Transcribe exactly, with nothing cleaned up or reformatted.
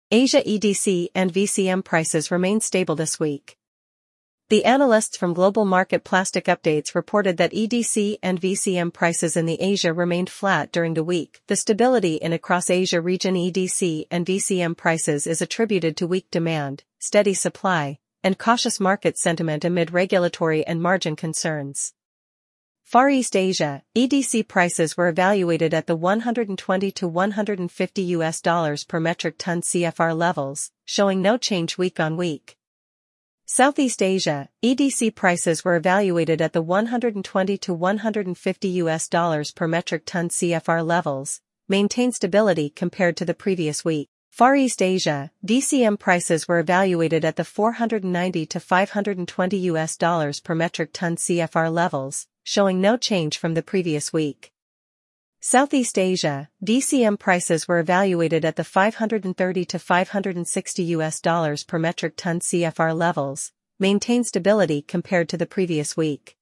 Asia E D C and V C M prices remain stable this week. The analysts from Global Market Plastic Updates reported that E D C and V C M prices in the Asia remained flat during the week. The stability in across Asia region E D C and V C M prices is attributed to weak demand, steady supply, and cautious market sentiment amid regulatory and margin concerns. Far East Asia, E D C prices were evaluated at the one hundred twenty to one hundred fifty U S dollars per metric ton C F R levels, showing no change week on week. Southeast Asia, E D C prices were evaluated at the one hundred twenty to one hundred fifty U S dollars per metric ton C F R levels, maintained stability compared to the previous week. Far East Asia, V C M prices were evaluated at the four hundred ninety to five hundred twenty U S dollars per metric ton C F R levels, showing no change from the previous week. Southeast Asia, V C M prices were evaluated at the five hundred thirty to five hundred sixty U S dollars per metric ton C F R levels, maintained stability compared to the previous week.